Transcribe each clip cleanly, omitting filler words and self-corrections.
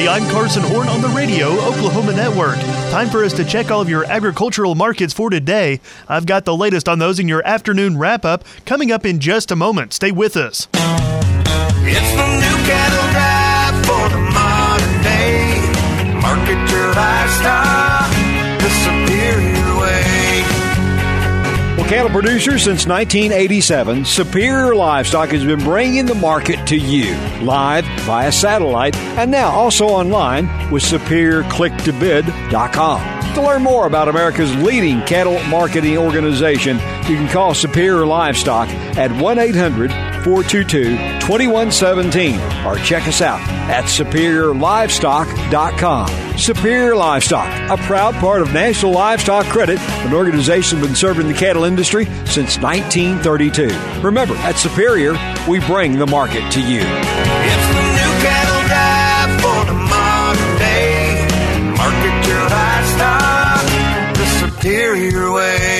everybody. I'm Carson Horn on the Radio Oklahoma Network. Time for us to check all of your agricultural markets for today. I've got the latest on those in your afternoon wrap-up coming up in just a moment. Stay with us. It's the new cattle drive for the modern day. Market your livestock the Superior way. Well, cattle producers, since 1987, Superior Livestock has been bringing the market to you, live via satellite, and now also online with SuperiorClickToBid.com. To learn more about America's leading cattle marketing organization, you can call Superior Livestock at 1-800-422-2117 or check us out at SuperiorLivestock.com. Superior Livestock, a proud part of National Livestock Credit, an organization that's been serving the cattle industry since 1932. Remember, at Superior, we bring the market to you. It's the new cattle drive for the modern day. Market your livestock the Superior way.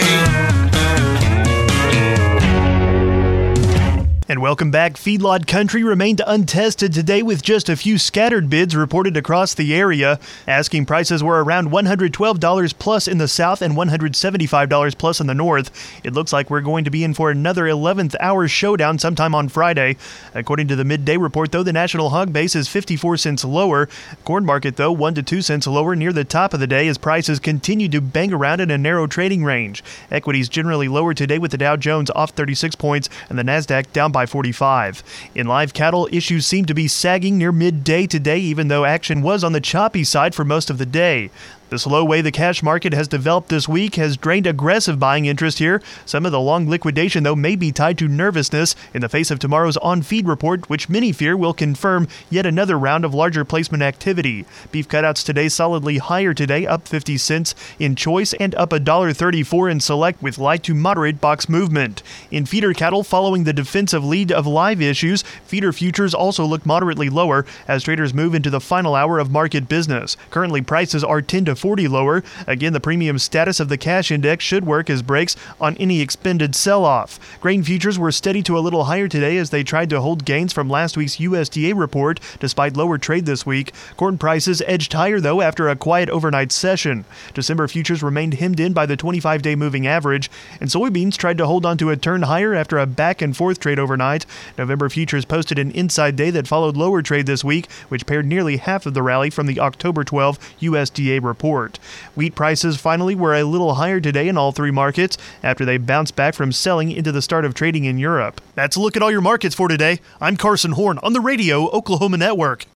And welcome back. Feedlot country remained untested today with just a few scattered bids reported across the area. Asking prices were around $112 plus in the south and $175 plus in the north. It looks like we're going to be in for another 11th hour showdown sometime on Friday. According to the midday report, though, the national hog base is 54 cents lower. Corn market, though, 1 to 2 cents lower near the top of the day as prices continue to bang around in a narrow trading range. Equities generally lower today with the Dow Jones off 36 points and the NASDAQ down by 45. In live cattle, issues seem to be sagging near midday today, even though action was on the choppy side for most of the day. The slow way the cash market has developed this week has drained aggressive buying interest here. Some of the long liquidation, though, may be tied to nervousness in the face of tomorrow's on-feed report, which many fear will confirm yet another round of larger placement activity. Beef cutouts today solidly higher today, up 50 cents in choice and up $1.34 in select with light to moderate box movement. In feeder cattle, following the defensive lead of live issues, feeder futures also look moderately lower as traders move into the final hour of market business. Currently, prices are 10 to 40 lower. Again, the premium status of the cash index should work as brakes on any expended sell-off. Grain futures were steady to a little higher today as they tried to hold gains from last week's USDA report despite lower trade this week. Corn prices edged higher, though, after a quiet overnight session. December futures remained hemmed in by the 25-day moving average, and soybeans tried to hold on to a turn higher after a back-and-forth trade overnight. November futures posted an inside day that followed lower trade this week, which paired nearly half of the rally from the October 12 USDA report. Wheat prices finally were a little higher today in all three markets after they bounced back from selling into the start of trading in Europe. That's a look at all your markets for today. I'm Carson Horn on the Radio Oklahoma Network.